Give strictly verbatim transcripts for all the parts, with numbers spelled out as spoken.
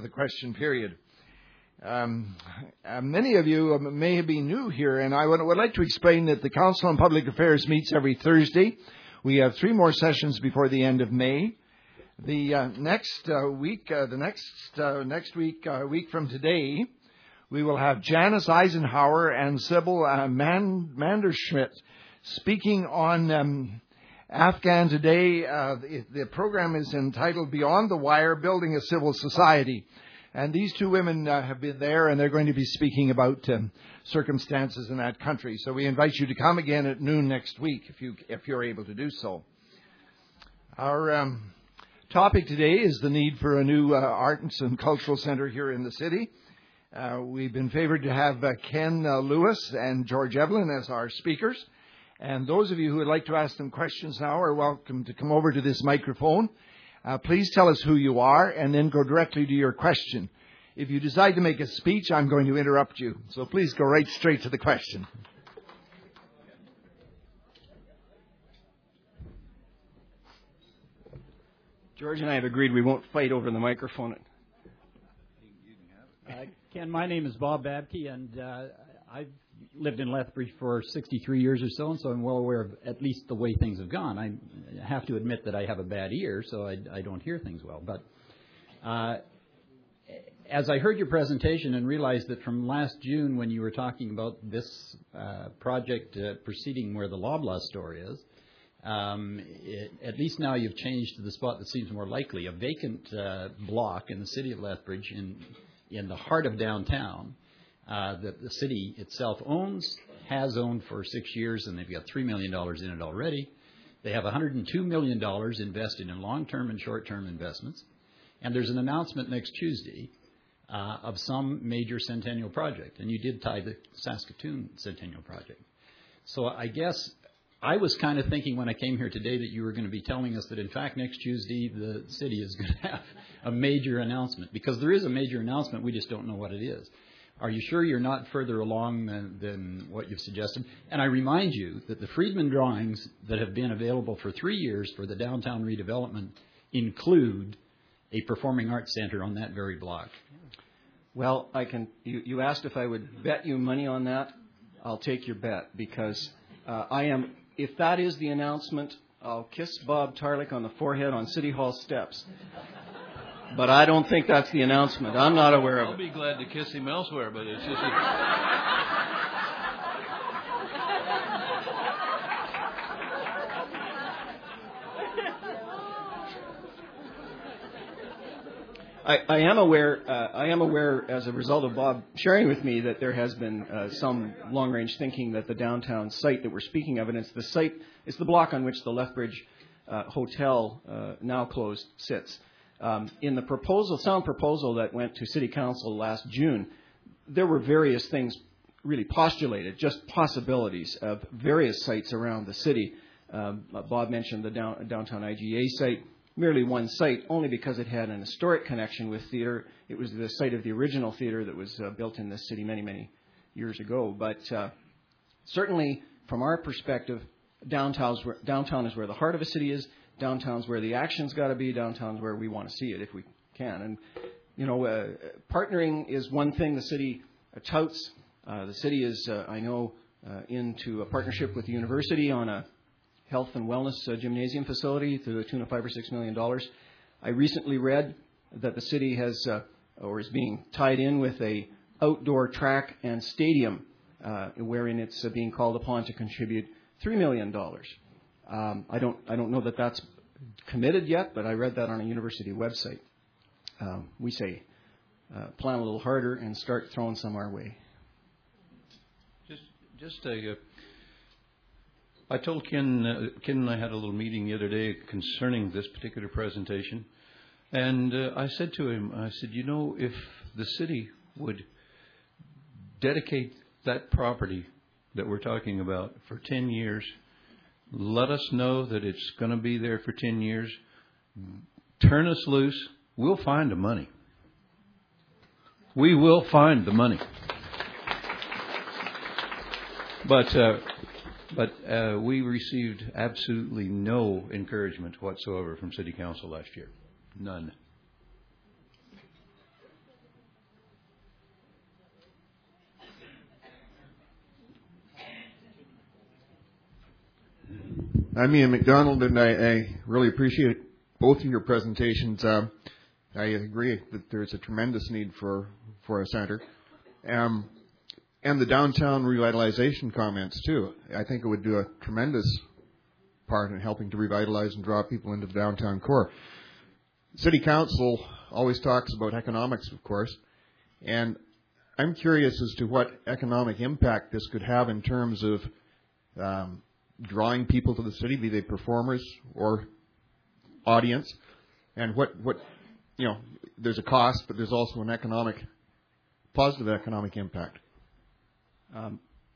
for the question period. Um, uh, many of you may be new here, and I would, would like to explain that the Council on Public Affairs meets every Thursday. We have three more sessions before the end of May. The uh, next uh, week, uh, the next uh, next week, uh, week from today, we will have Janice Eisenhower and Sybil uh, Man- Manderschmidt speaking on um, Afghan Today. Uh, the, the program is entitled Beyond the Wire, Building a Civil Society. And these two women uh, have been there, and they're going to be speaking about um, circumstances in that country. So we invite you to come again at noon next week, if, you, if you're able to do so. Our um, topic today is the need for a new uh, arts and cultural center here in the city. Uh, we've been favored to have uh, Ken uh, Lewis and George Evelyn as our speakers. And those of you who would like to ask them questions now are welcome to come over to this microphone. Uh, please tell us who you are and then go directly to your question. If you decide to make a speech, I'm going to interrupt you. So please go right straight to the question. George and I have agreed we won't fight over the microphone. Uh, Ken, my name is Bob Babke, and uh, I've lived in Lethbridge for sixty-three years or so, and so I'm well aware of at least the way things have gone. I have to admit that I have a bad ear, so I, I don't hear things well. But uh, as I heard your presentation and realized that from last June, when you were talking about this uh, project uh, proceeding where the Loblaw store is, um, it, at least now you've changed to the spot that seems more likely, a vacant uh, block in the city of Lethbridge in, in the heart of downtown. Uh, that the city itself owns, has owned for six years, and they've got three million dollars in it already. They have one hundred two million dollars invested in long-term and short-term investments. And there's an announcement next Tuesday uh, of some major centennial project. And you did tie the Saskatoon Centennial Project. So I guess I was kind of thinking when I came here today that you were going to be telling us that, in fact, next Tuesday the city is going to have a major announcement. Because there is a major announcement, we just don't know what it is. Are you sure you're not further along than, than what you've suggested? And I remind you that the Friedman drawings that have been available for three years for the downtown redevelopment include a performing arts center on that very block. Well, I can. You, you asked if I would bet you money on that. I'll take your bet because uh, I am. If that is the announcement, I'll kiss Bob Tarlick on the forehead on City Hall steps. But I don't think that's the announcement. I'm not aware of it. I'll be glad to kiss him elsewhere, but it's just... A... I, I am aware. Uh, I am aware, as a result of Bob sharing with me, that there has been uh, some long-range thinking that the downtown site that we're speaking of, and it's the site, it's the block on which the Lethbridge uh, Hotel, uh, now closed, sits. Um, in the proposal, sound proposal that went to City Council last June, there were various things really postulated, just possibilities of various sites around the city. Um, Bob mentioned the down, downtown I G A site, merely one site, only because it had an historic connection with theater. It was the site of the original theater that was uh, built in this city many, many years ago. But uh, certainly, from our perspective, downtown's where, downtown is where the heart of a city is. Downtown's where the action's got to be. Downtown's where we want to see it if we can. And, you know, uh, partnering is one thing the city uh, touts. Uh, the city is, uh, I know, uh, into a partnership with the university on a health and wellness uh, gymnasium facility to the tune of five or six million dollars. I recently read that the city has, uh, or is being tied in with a outdoor track and stadium, uh, wherein it's uh, being called upon to contribute three million dollars. Um, I don't I don't know that that's committed yet, but I read that on a university website. Um, we say uh, plan a little harder and start throwing some our way. Just, just a, uh, I told Ken, uh, Ken and I had a little meeting the other day concerning this particular presentation, and uh, I said to him, I said, you know, if the city would dedicate that property that we're talking about for ten years, let us know that it's going to be there for ten years. Turn us loose. We'll find the money. We will find the money. But uh, but uh, we received absolutely no encouragement whatsoever from City Council last year. None. I'm Ian McDonald, and I, I really appreciate both of your presentations. Uh, I agree that there's a tremendous need for, for a center. Um, and the downtown revitalization comments, too. I think it would do a tremendous part in helping to revitalize and draw people into the downtown core. City Council always talks about economics, of course, and I'm curious as to what economic impact this could have in terms of um, drawing people to the city, be they performers or audience, and what, what, you know, there's a cost, but there's also an economic, positive economic impact. Um,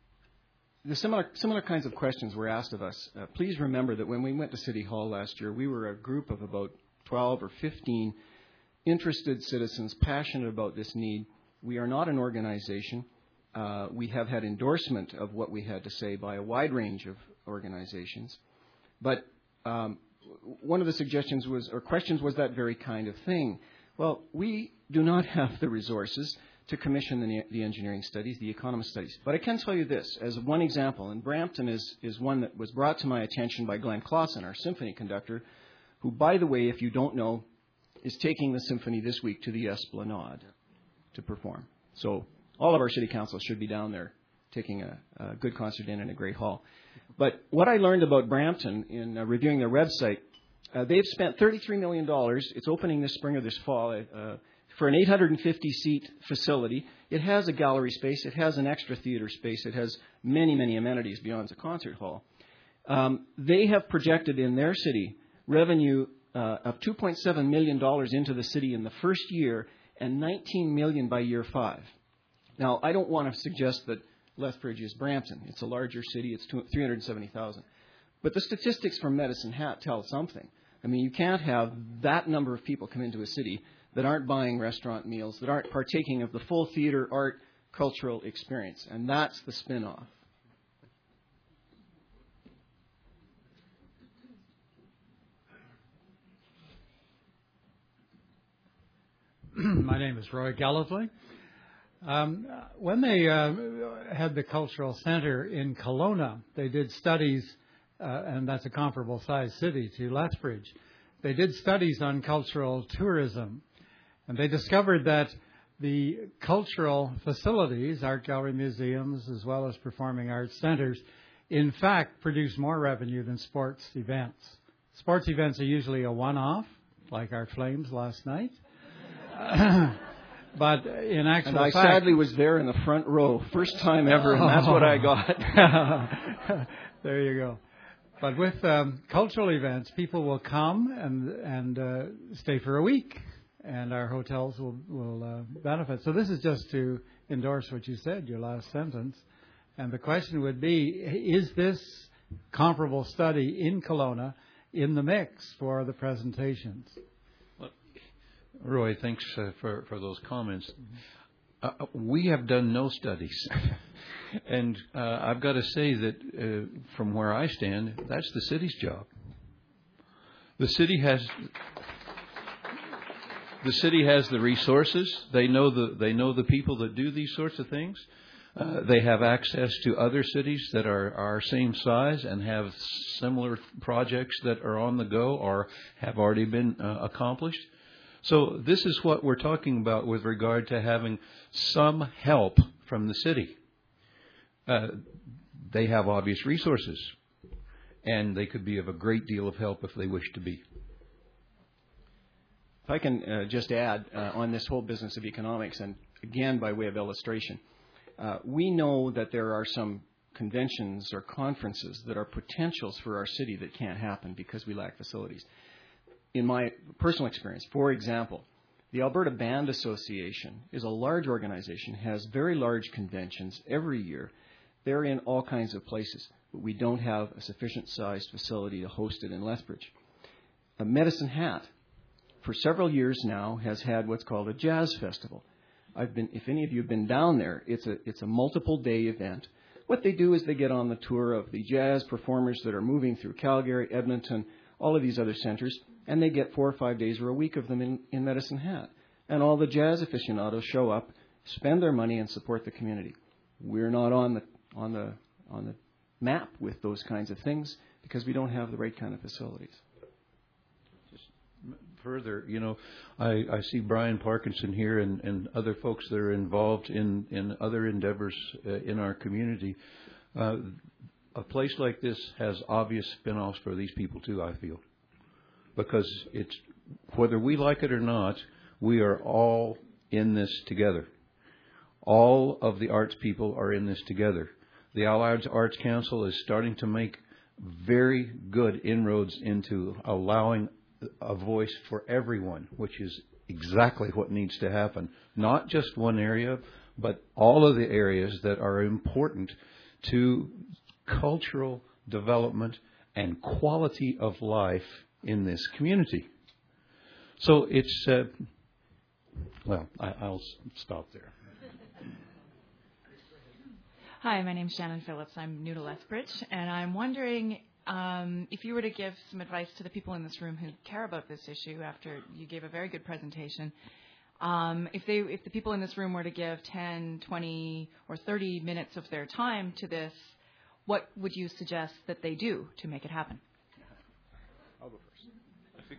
the similar, similar kinds of questions were asked of us. Uh, please remember that when we went to City Hall last year, we were a group of about twelve or fifteen interested citizens passionate about this need. We are not an organization. Uh, we have had endorsement of what we had to say by a wide range of organizations. But um, one of the suggestions was, or questions was that very kind of thing. Well, we do not have the resources to commission the, the engineering studies, the economist studies. But I can tell you this, as one example, and Brampton is, is one that was brought to my attention by Glenn Clausen, our symphony conductor, who, by the way, if you don't know, is taking the symphony this week to the Esplanade to perform. So all of our city councils should be down there taking a, a good concert in in a great hall. But what I learned about Brampton in uh, reviewing their website, uh, they've spent thirty-three million dollars. It's opening this spring or this fall uh, for an eight hundred fifty seat facility. It has a gallery space. It has an extra theater space. It has many, many amenities beyond the concert hall. Um, they have projected in their city revenue uh, of two point seven million dollars into the city in the first year and nineteen million dollars by year five. Now, I don't want to suggest that Lethbridge is Brampton. It's a larger city. It's three hundred seventy thousand. But the statistics from Medicine Hat tell something. I mean, you can't have that number of people come into a city that aren't buying restaurant meals, that aren't partaking of the full theater, art, cultural experience. And that's the spin-off. My name is Roy Gallatly. Um, when they uh, had the cultural center in Kelowna, they did studies, uh, and that's a comparable sized city to Lethbridge. They did studies on cultural tourism, and they discovered that the cultural facilities, art gallery, museums, as well as performing arts centers, in fact produce more revenue than sports events. Sports events are usually a one-off, like our Flames last night. But in actual and I fact, sadly was there in the front row, first time ever, and that's what I got. There you go. But with um, cultural events, people will come and and uh, stay for a week, and our hotels will will uh, benefit. So this is just to endorse what you said, your last sentence. And the question would be: is this comparable study in Kelowna in the mix for the presentations? Roy, thanks uh, for, for those comments. Uh, we have done no studies. and uh, I've got to say that uh, from where I stand, that's the city's job. The city has the city has the resources. They know the they know the people that do these sorts of things. Uh, they have access to other cities that are our same size and have similar projects that are on the go or have already been uh, accomplished. So this is what we're talking about with regard to having some help from the city. Uh, they have obvious resources, and they could be of a great deal of help if they wish to be. If I can uh, just add uh, on this whole business of economics, and again by way of illustration, uh, we know that there are some conventions or conferences that are potentials for our city that can't happen because we lack facilities. In my personal experience, for example, the Alberta Band Association is a large organization, has very large conventions every year. They're in all kinds of places, but we don't have a sufficient sized facility to host it in Lethbridge. A Medicine Hat, for several years now, has had what's called a jazz festival. I've been, if any of you have been down there, it's a it's a multiple day event. What they do is they get on the tour of the jazz performers that are moving through Calgary, Edmonton, all of these other centers, and they get four or five days or a week of them in, in Medicine Hat. And all the jazz aficionados show up, spend their money, and support the community. We're not on the on the on the map with those kinds of things because we don't have the right kind of facilities. Further, you know, I, I see Brian Parkinson here and, and other folks that are involved in, in other endeavors uh, in our community. Uh, a place like this has obvious spin-offs for these people too, I feel. Because it's, whether we like it or not, we are all in this together. All of the arts people are in this together. The Allied Arts Council is starting to make very good inroads into allowing a voice for everyone, which is exactly what needs to happen. Not just one area, but all of the areas that are important to cultural development and quality of life in this community. So it's, uh, well, I, I'll stop there. Hi, my name's Shannon Phillips. I'm new to Lethbridge, and I'm wondering Um, if you were to give some advice to the people in this room who care about this issue, after you gave a very good presentation, um, if they, if the people in this room were to give ten, twenty, or thirty minutes of their time to this, what would you suggest that they do to make it happen? I'll go first.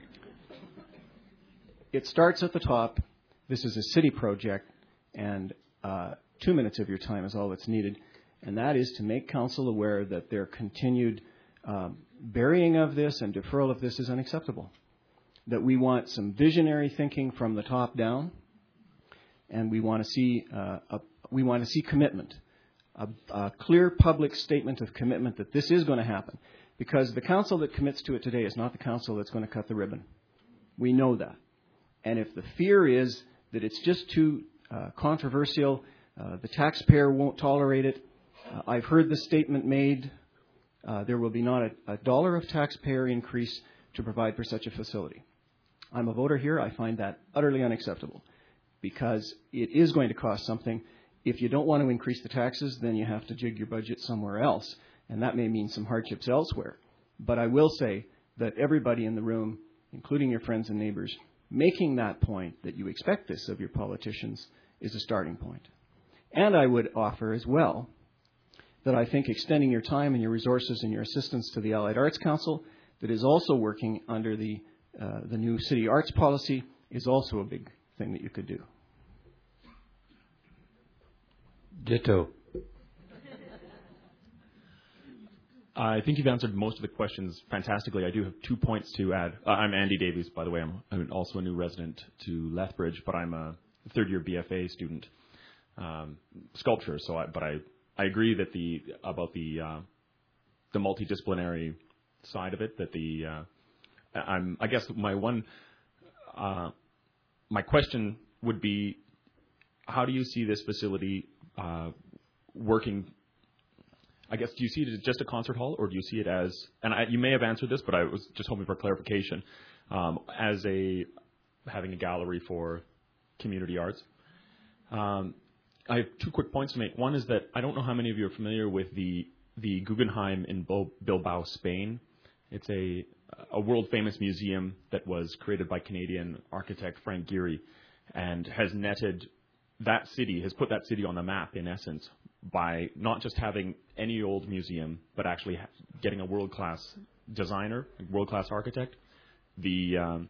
It starts at the top. This is a city project, and uh, two minutes of your time is all that's needed, and that is to make council aware that their continued Um, burying of this and deferral of this is unacceptable. That we want some visionary thinking from the top down, and we want to see uh, a, we want to see commitment, a, a clear public statement of commitment that this is going to happen. Because the council that commits to it today is not the council that's going to cut the ribbon. We know that. And if the fear is that it's just too uh, controversial, uh, the taxpayer won't tolerate it. Uh, I've heard the statement made. Uh, there will be not a, a dollar of taxpayer increase to provide for such a facility. I'm a voter here. I find that utterly unacceptable because it is going to cost something. If you don't want to increase the taxes, then you have to jig your budget somewhere else, and that may mean some hardships elsewhere. But I will say that everybody in the room, including your friends and neighbors, making that point that you expect this of your politicians is a starting point. And I would offer as well that I think extending your time and your resources and your assistance to the Allied Arts Council that is also working under the uh, the new city arts policy is also a big thing that you could do. Ditto. I think you've answered most of the questions fantastically. I do have two points to add. Uh, I'm Andy Davies, by the way. I'm, I'm also a new resident to Lethbridge, but I'm a third-year B F A student, um, sculpture. So, I, but I. I agree that the about the uh, the multidisciplinary side of it. That the uh, I'm I guess my one uh, my question would be, how do you see this facility uh, working? I guess do you see it as just a concert hall, or do you see it as? And I, you may have answered this, but I was just hoping for clarification. Um, as a having a gallery for community arts. Um, I have two quick points to make. One is that I don't know how many of you are familiar with the the Guggenheim in Bilbao, Spain. It's a a world famous museum that was created by Canadian architect Frank Gehry, and has netted that city, has put that city on the map in essence by not just having any old museum, but actually getting a world class designer, world class architect. The um,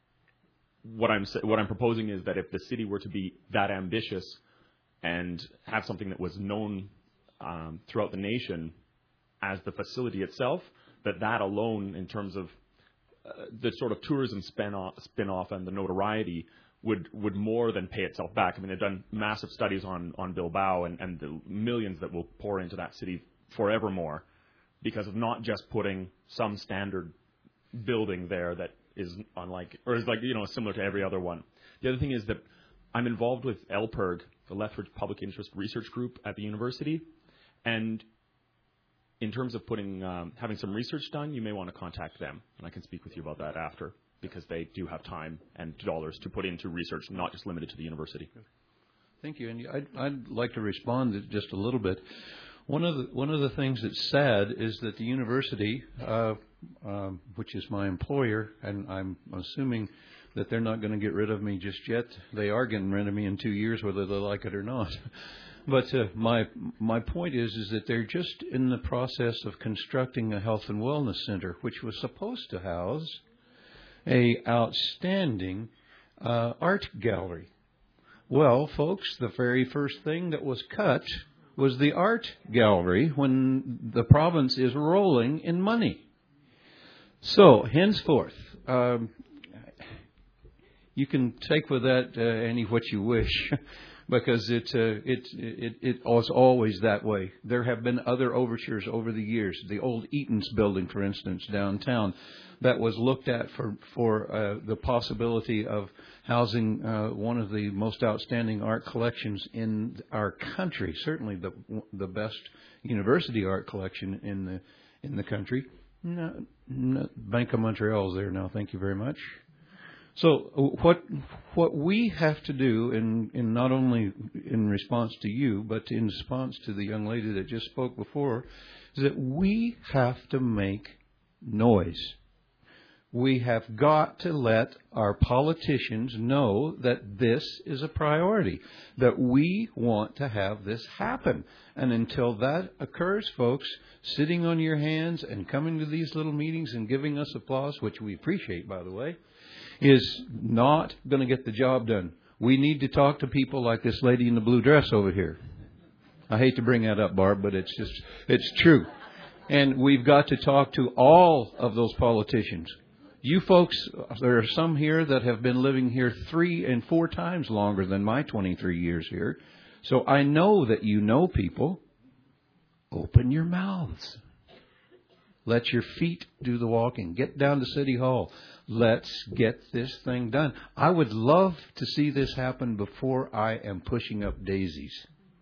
what I'm what I'm proposing is that if the city were to be that ambitious and have something that was known um, throughout the nation as the facility itself, that that alone, in terms of uh, the sort of tourism spin-off, spin-off and the notoriety, would would more than pay itself back. I mean, they've done massive studies on, on Bilbao and, and the millions that will pour into that city forevermore because of not just putting some standard building there that is unlike, or is like, you know, similar to every other one. The other thing is that I'm involved with L P R G, the Lethbridge Public Interest Research Group at the university, and in terms of putting um, having some research done, you may want to contact them, and I can speak with you about that after, because they do have time and dollars to put into research, not just limited to the university. Thank you, and I'd, I'd like to respond just a little bit. One of the one of the things that's sad is that the university, uh, um, which is my employer, and I'm assuming that they're not going to get rid of me just yet. They are getting rid of me in two years, whether they like it or not. But uh, my my point is is that they're just in the process of constructing a health and wellness center, which was supposed to house a outstanding uh, art gallery. Well, folks, the very first thing that was cut was the art gallery when the province is rolling in money. So, henceforth, um, you can take with that uh, any what you wish, because it, uh, it it it was always that way. There have been other overtures over the years. The old Eaton's building, for instance, downtown, that was looked at for for uh, the possibility of housing uh, one of the most outstanding art collections in our country. Certainly, the the best university art collection in the in the country. No, no, Bank of Montreal is there now. Thank you very much. So what what we have to do, in, in not only in response to you, but in response to the young lady that just spoke before, is that we have to make noise. We have got to let our politicians know that this is a priority, that we want to have this happen. And until that occurs, folks, sitting on your hands and coming to these little meetings and giving us applause, which we appreciate, by the way, is not going to get the job done. We need to talk to people like this lady in the blue dress over here. I hate to bring that up, Barb, but it's just, it's true. And we've got to talk to all of those politicians. You folks, there are some here that have been living here three and four times longer than my twenty-three years here. So I know that you know people. Open your mouths. Let your feet do the walking. Get down to City Hall. Let's get this thing done. I would love to see this happen before I am pushing up daisies.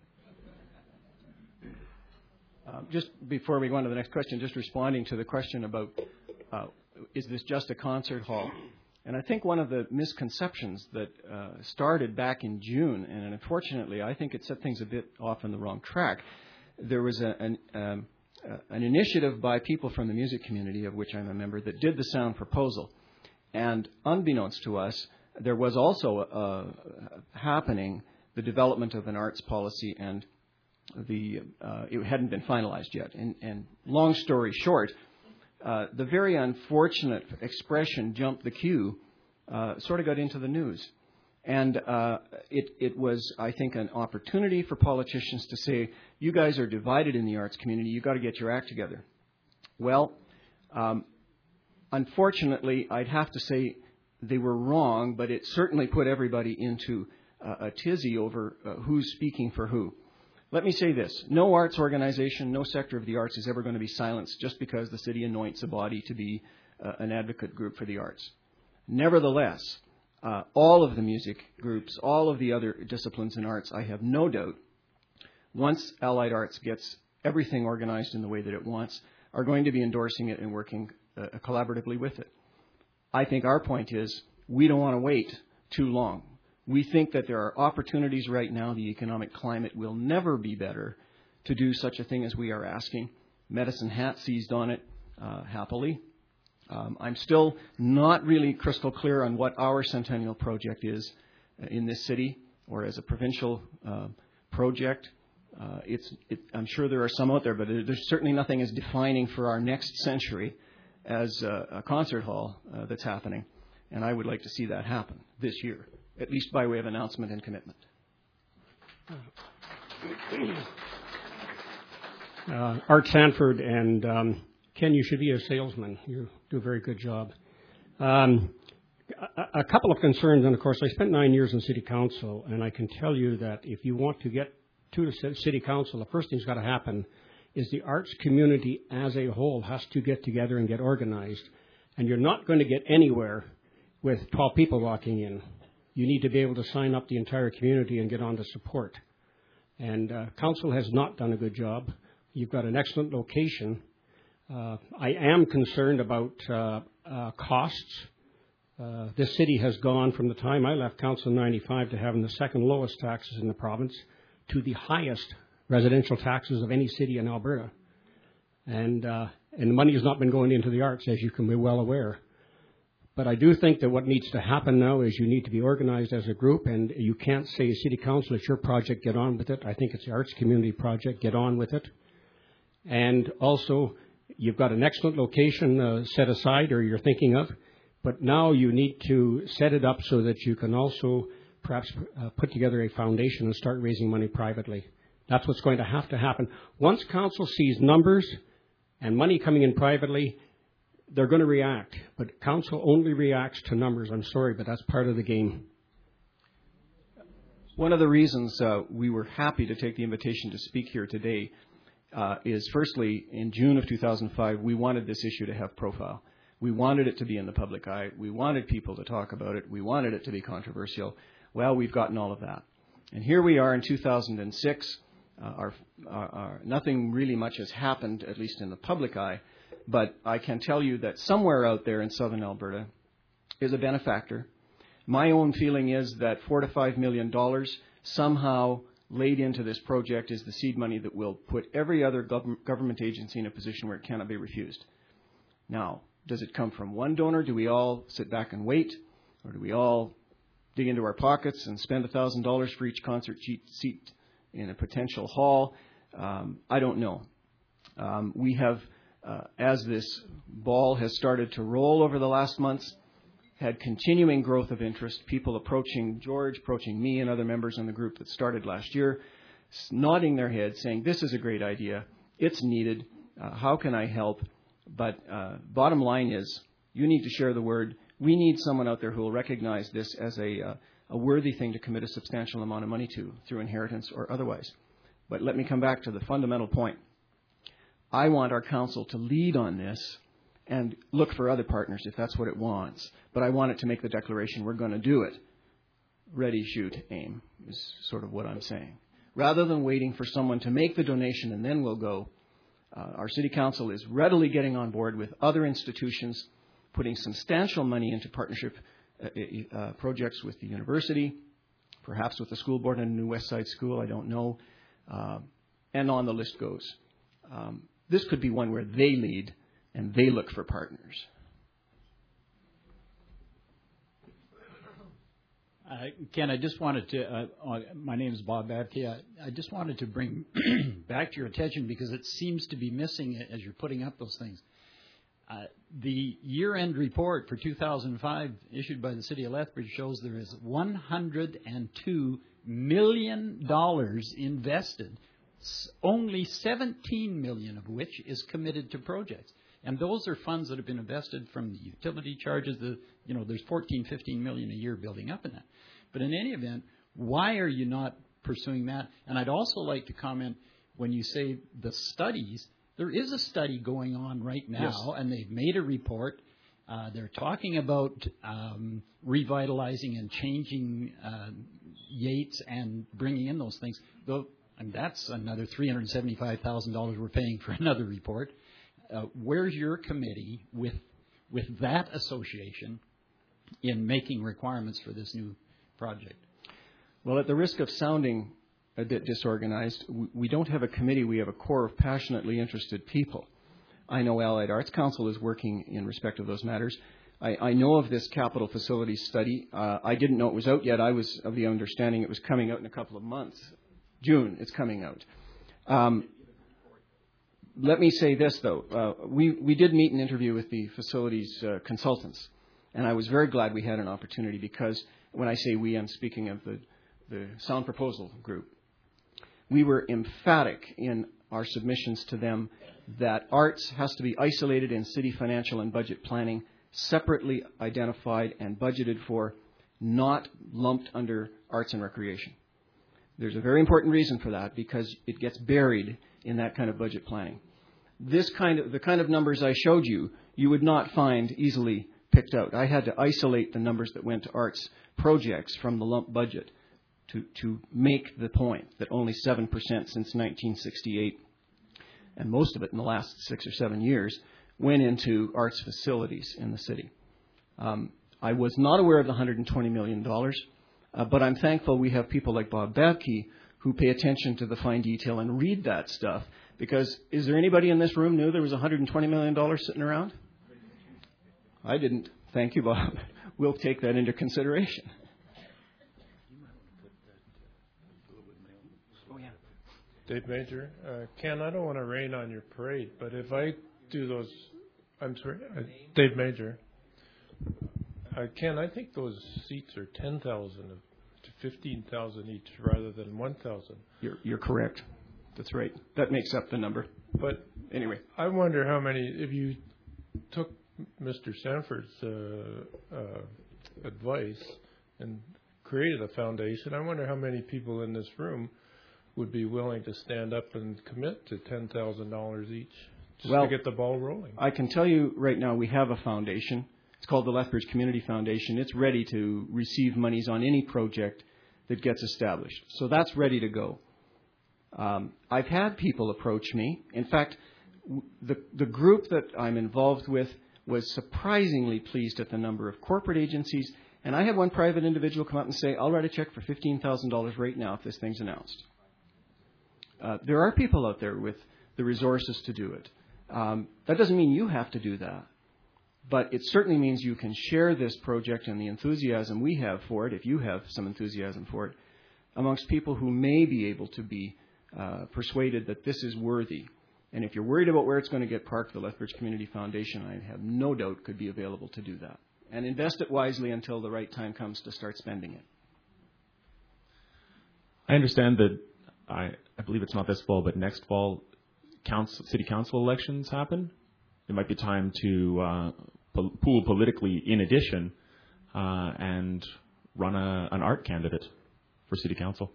Uh, just before we go on to the next question, just responding to the question about uh, is this just a concert hall? And I think one of the misconceptions that uh, started back in June, and unfortunately I think it set things a bit off on the wrong track, there was a, an, um, uh, an initiative by people from the music community, of which I'm a member, that did the sound proposal. And unbeknownst to us, there was also uh, happening the development of an arts policy, and the uh, it hadn't been finalized yet. And, and long story short, uh, the very unfortunate expression "jump the queue" uh, sort of got into the news. And uh, it, it was, I think, an opportunity for politicians to say, you guys are divided in the arts community, you've got to get your act together. Well, um, unfortunately, I'd have to say they were wrong, but it certainly put everybody into uh, a tizzy over uh, who's speaking for who. Let me say this. No arts organization, no sector of the arts is ever going to be silenced just because the city anoints a body to be uh, an advocate group for the arts. Nevertheless, uh, all of the music groups, all of the other disciplines in arts, I have no doubt, once Allied Arts gets everything organized in the way that it wants, are going to be endorsing it and working uh, collaboratively with it. I think our point is we don't want to wait too long. We think that there are opportunities right now. The economic climate will never be better to do such a thing as we are asking. Medicine Hat seized on it uh, happily. Um, I'm still not really crystal clear on what our centennial project is in this city or as a provincial uh, project. Uh, it's, it, I'm sure there are some out there, but there's certainly nothing as defining for our next century as uh, a concert hall uh, that's happening. And I would like to see that happen this year, at least by way of announcement and commitment. Uh, Art Sanford and um, Ken, you should be a salesman. You do a very good job. Um, a, a couple of concerns, and of course, I spent nine years in City Council, and I can tell you that if you want to get to the City Council, the first thing that's got to happen is the arts community as a whole has to get together and get organized. And you're not going to get anywhere with twelve people walking in. You need to be able to sign up the entire community and get on to support. And uh, Council has not done a good job. You've got an excellent location. Uh, I am concerned about uh, uh, costs. Uh, this city has gone from the time I left Council in ninety-five to having the second lowest taxes in the province to the highest residential taxes of any city in Alberta. And, uh, and the money has not been going into the arts, as you can be well aware. But I do think that what needs to happen now is you need to be organized as a group, and you can't say, City Council, it's your project, get on with it. I think it's the Arts Community Project, get on with it. And also, you've got an excellent location uh, set aside, or you're thinking of, but now you need to set it up so that you can also perhaps uh, put together a foundation and start raising money privately. That's what's going to have to happen. Once council sees numbers and money coming in privately, they're going to react. But council only reacts to numbers. I'm sorry, but that's part of the game. One of the reasons uh, we were happy to take the invitation to speak here today uh, is, firstly, in June of two thousand five, we wanted this issue to have profile. We wanted it to be in the public eye. We wanted people to talk about it. We wanted it to be controversial. Well, we've gotten all of that. And here we are in two thousand six. Uh, our, our, our, nothing really much has happened, at least in the public eye. But I can tell you that somewhere out there in southern Alberta is a benefactor. My own feeling is that four to five million dollars somehow laid into this project is the seed money that will put every other gov- government agency in a position where it cannot be refused. Now, does it come from one donor? Do we all sit back and wait? Or do we all dig into our pockets and spend one thousand dollars for each concert seat in a potential hall? Um, I don't know. Um, we have, uh, as this ball has started to roll over the last months, had continuing growth of interest, people approaching George, approaching me and other members in the group that started last year, nodding their heads, saying, this is a great idea, it's needed, uh, how can I help? But uh, bottom line is, you need to share the word. We need someone out there who will recognize this as a, uh, a worthy thing to commit a substantial amount of money to, through inheritance or otherwise. But let me come back to the fundamental point. I want our council to lead on this and look for other partners if that's what it wants. But I want it to make the declaration, we're going to do it. Ready, shoot, aim, is sort of what I'm saying. Rather than waiting for someone to make the donation and then we'll go, uh, our city council is readily getting on board with other institutions, putting substantial money into partnership uh, uh, projects with the university, perhaps with the school board and New West Side School, I don't know, uh, and on the list goes. Um, this could be one where they lead and they look for partners. Uh, Ken, I just wanted to, uh, uh, my name is Bob Babke. I, I just wanted to bring back to your attention, because it seems to be missing as you're putting up those things. Uh, the year-end report for two thousand five issued by the City of Lethbridge shows there is one hundred two million dollars invested, only seventeen million dollars of which is committed to projects. And those are funds that have been invested from the utility charges. The, you know, there's fourteen, fifteen million a year building up in that. But in any event, why are you not pursuing that? And I'd also like to comment, when you say the studies, there is a study going on right now, yes. And they've made a report. Uh, they're talking about um, revitalizing and changing uh, Yates and bringing in those things. Though, and that's another three hundred seventy-five thousand dollars we're paying for another report. Uh, where's your committee with with that association in making requirements for this new project? Well, at the risk of sounding a bit disorganized, we, we don't have a committee. We have a core of passionately interested people. I know Allied Arts Council is working in respect of those matters. I, I know of this capital facilities study. Uh, I didn't know it was out yet. I was of the understanding it was coming out in a couple of months. June, it's coming out. Um, Let me say this, though. Uh, we, we did meet and interview with the facilities uh, consultants, and I was very glad we had an opportunity, because when I say we, I'm speaking of the, the Sound Proposal group. We were emphatic in our submissions to them that arts has to be isolated in city financial and budget planning, separately identified and budgeted for, not lumped under arts and recreation. There's a very important reason for that, because it gets buried in that kind of budget planning. This kind of, the kind of numbers I showed you, you would not find easily picked out. I had to isolate the numbers that went to arts projects from the lump budget to, to make the point that only seven percent since nineteen sixty-eight, and most of it in the last six or seven years, went into arts facilities in the city. Um, I was not aware of the one hundred twenty million dollars, uh, but I'm thankful we have people like Bob Babke who pay attention to the fine detail and read that stuff. Because is there anybody in this room knew there was one hundred twenty million dollars sitting around? I didn't. Thank you, Bob. We'll take that into consideration. Oh, yeah. Dave Major. Uh, Ken, I don't want to rain on your parade, but if I do those, I'm sorry, uh, Dave Major. Uh, Ken, I think those seats are ten thousand to fifteen thousand each rather than one thousand. You're, you're correct. That's right. That makes up the number. But anyway, I wonder how many, if you took Mister Sanford's uh, uh, advice and created a foundation, I wonder how many people in this room would be willing to stand up and commit to ten thousand dollars each just well, to get the ball rolling. I can tell you right now we have a foundation. It's called the Lethbridge Community Foundation. It's ready to receive monies on any project that gets established. So that's ready to go. Um, I've had people approach me. In fact, the, the group that I'm involved with was surprisingly pleased at the number of corporate agencies. And I had one private individual come up and say, I'll write a check for fifteen thousand dollars right now if this thing's announced. Uh, there are people out there with the resources to do it. Um, that doesn't mean you have to do that. But it certainly means you can share this project and the enthusiasm we have for it, if you have some enthusiasm for it, amongst people who may be able to be uh, persuaded that this is worthy. And if you're worried about where it's going to get parked, the Lethbridge Community Foundation, I have no doubt, could be available to do that. And invest it wisely until the right time comes to start spending it. I understand that, I, I believe it's not this fall, but next fall, council, city council elections happen. It might be time to uh, pool politically in addition uh, and run a, an art candidate for city council.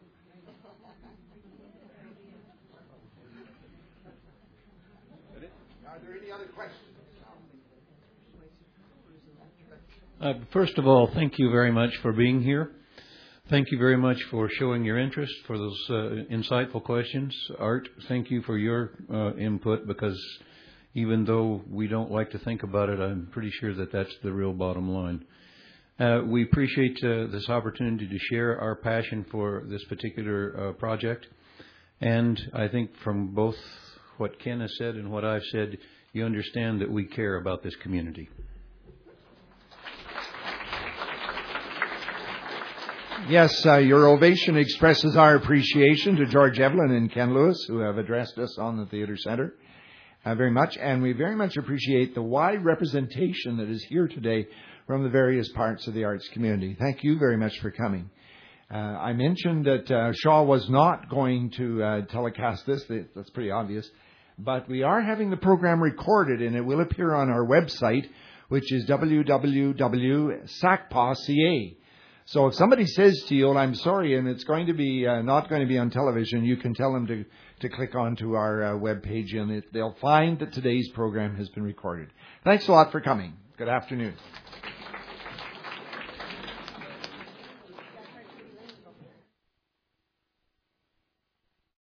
Are there any other questions? Uh, first of all, thank you very much for being here. Thank you very much for showing your interest, for those uh, insightful questions. Art, thank you for your uh, input, because even though we don't like to think about it, I'm pretty sure that that's the real bottom line. Uh, we appreciate uh, this opportunity to share our passion for this particular uh, project. And I think from both what Ken has said and what I've said, you understand that we care about this community. Yes, uh, your ovation expresses our appreciation to George Evelyn and Ken Lewis, who have addressed us on the Theatre Centre uh, very much. And we very much appreciate the wide representation that is here today from the various parts of the arts community. Thank you very much for coming. Uh, I mentioned that uh, Shaw was not going to uh, telecast this. That's pretty obvious. But we are having the program recorded, and it will appear on our website, which is w w w dot s a c p a dot c a. So if somebody says to you, well, I'm sorry, and it's going to be uh, not going to be on television, you can tell them to, to click onto our uh, webpage, and it, they'll find that today's program has been recorded. Thanks a lot for coming. Good afternoon.